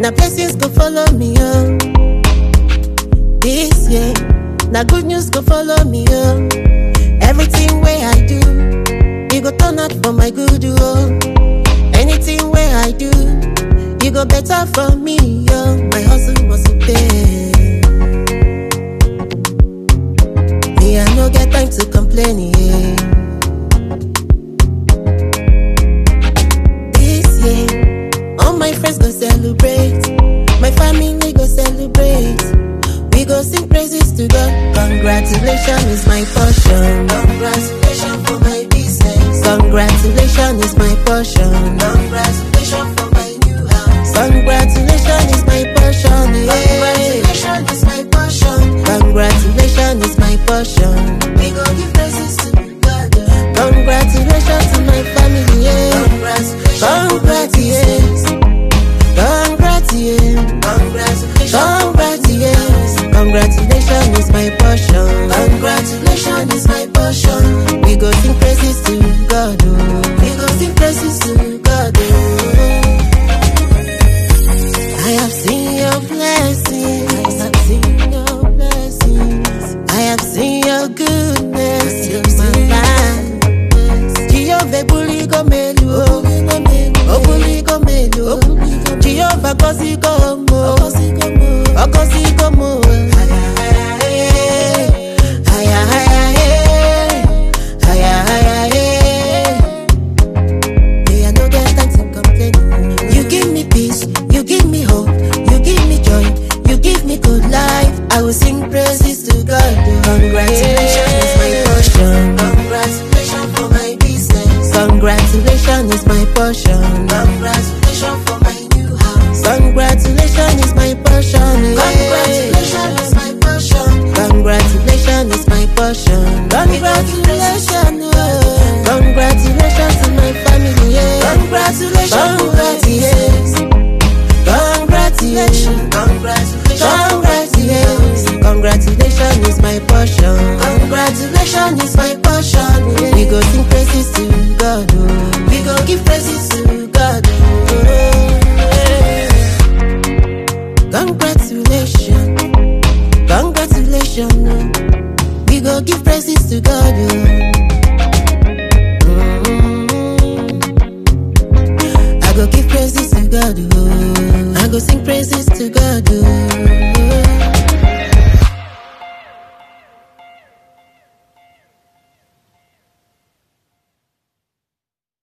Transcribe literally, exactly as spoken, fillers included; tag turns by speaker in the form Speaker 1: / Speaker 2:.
Speaker 1: Now blessings go follow me, oh. This year, now good news go follow me, oh. Everything where I do, it go turn out for my good, oh. Anything where I do, it go better for me, oh. My hustle must pay. Me, I no get time to complain, yeah. This year, all my friends go celebrate, my family go celebrate. We go sing praises to God. Congratulations is my portion. Congratulations for my business. Congratulations is my portion. Congratulations for my new house. Congratulations is my portion. Yeah. Congratulations is my portion. Congratulations is my portion. We go give praises to God. Congratulations to my family. Yeah. Congratulations. Congratulations. Congratulations. Congratulations. Congratulations is my portion. Congratulations is my portion. We go sing praises to God. Oh. We go sing praises to God. Oh. I have seen your blessings. I have seen your blessings. I have seen your goodness in my life. Jehovah buli go melu, obuli go melu. Jehovah kosi go mo, okosi go mo. I will sing praises to God. Congratulations is my portion. Congratulations for my business. Congratulations is my portion. Congratulations for my new house. Congratulations is my portion. Congratulations is my portion. Congratulations is my portion. Congratulations. Congratulations to my family. Congratulations. Congratulations. Congratulations. Congratulations. Congratulations is my portion. Congratulations is my portion. Yeah. We go sing praises to God. Oh. We go give praises to God. Oh. Congratulations. Congratulations. We go give praises to God. Oh.